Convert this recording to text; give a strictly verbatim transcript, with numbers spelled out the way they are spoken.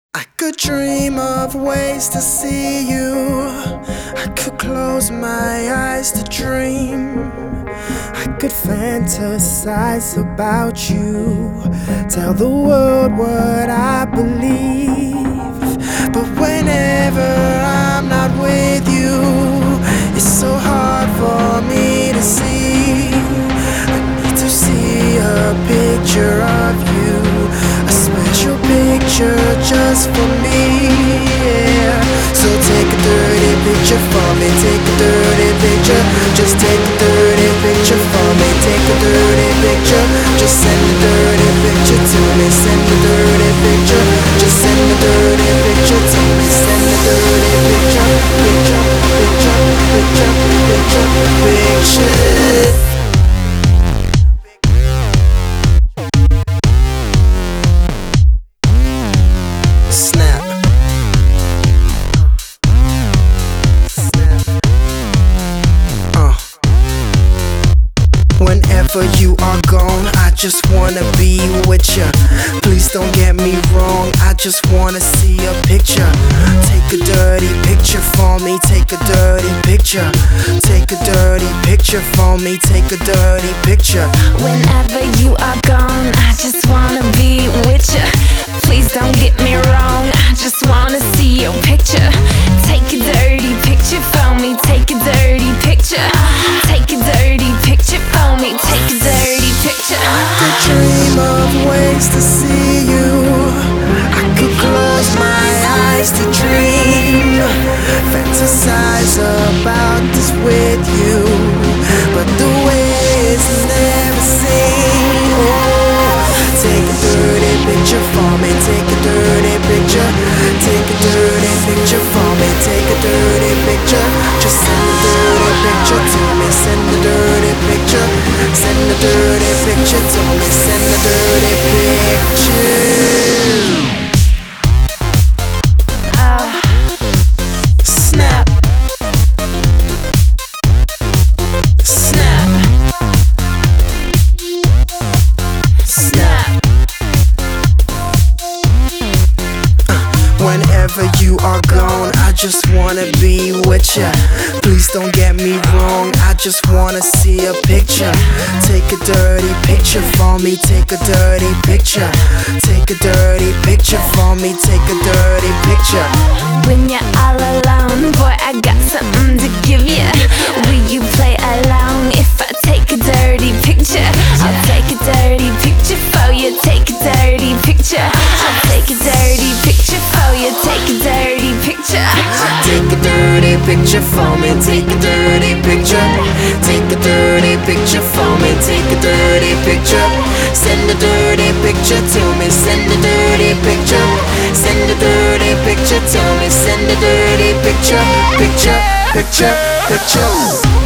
I could dream of ways to see you. I could close my eyes to dream. I could fantasize about you, tell the world what I believe. But whenever I'm not with you, it's so hard for me to see. I need to see a picture of you, a special picture just for me, yeah. So take a dirty picture for me, take a dirty picture. Just take a dirty picture for me, take a dirty picture. Just send a dirty picture to me, send a dirty picture. Just send a dirty picture to me, send a dirty picture. Picture, picture, picture, picture, picture. Snap. Snap. Uh. Whenever you are gone, I just wanna be with ya. Please don't get me wrong, I just wanna see a picture. Take a dirty picture for me, take a dirty picture. Take a dirty picture for me, take a dirty picture. Whenever you are gone, I just wanna be with ya. Please don't get me wrong, I just wanna see your picture. Take a dirty picture for me, take a dirty picture. Take a dirty picture for me, take a dirty picture. I could dream of ways to see you. I could close my eyes to dream, fantasize about this with you. But the way it's never seen. Oh, take a dirty picture for me, take a dirty picture. Take a dirty picture for me, take a dirty picture. Just send a dirty picture to me, send a dirty picture. Send a dirty picture to me, send a dirty picture. uh, Snap. Snap. Snap. Whenever you are gone, I just wanna be with ya. Please don't get me wrong, I just wanna see a picture. Take a dirty picture for me, take a dirty picture. Take a dirty picture for me, take a dirty picture. When you're all alone, boy, I got something to give ya. Will you play along if I take a dirty picture? I'll take a dirty picture for you, take a dirty picture. I'll take a dirty picture for you, take a dirty picture. Take a dirty picture for me, take a dirty picture. Take a dirty picture for me, take a dirty picture. Send a dirty picture to me, send a dirty picture. Send a dirty picture to me, send a dirty picture. Picture, picture, picture.